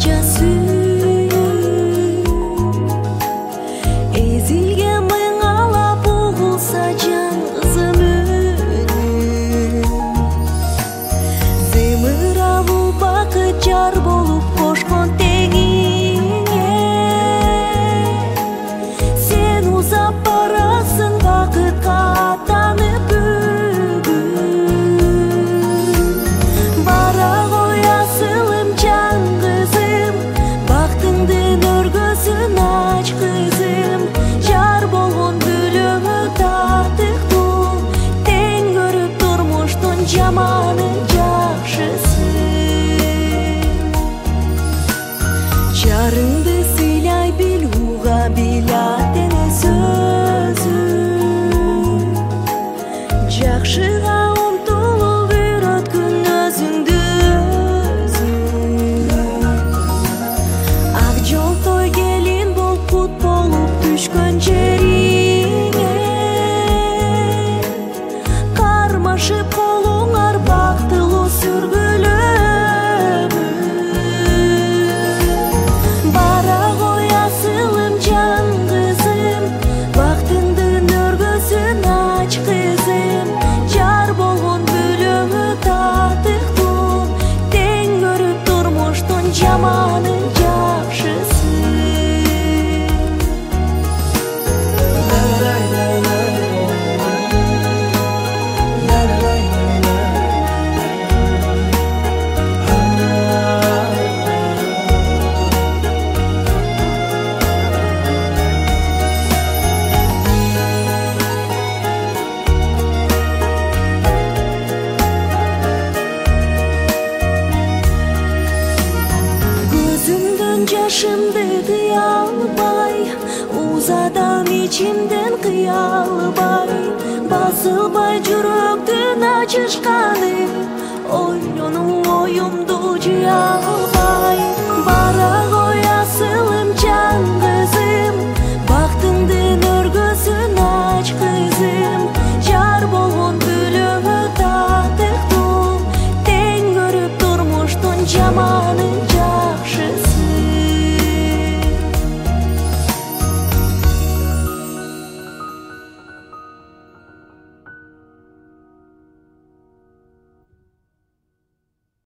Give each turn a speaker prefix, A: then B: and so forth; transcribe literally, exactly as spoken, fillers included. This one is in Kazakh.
A: Жарыңды сыйлай бил, уга билат эне сөзү. Жакшыга умтулуп үйрөткүн өзүңдү өзүң. Ак жолтой келин болуп кут болуп түшкөн жериңе, кармашып колуңар бактылуу сүргүлө. Жаманы жакшысы. Жашымды тыя албай, узадан ичимден кыя албай, басылбай жүрөктүн ачышканы, ойлонуп оюмду жыя албай.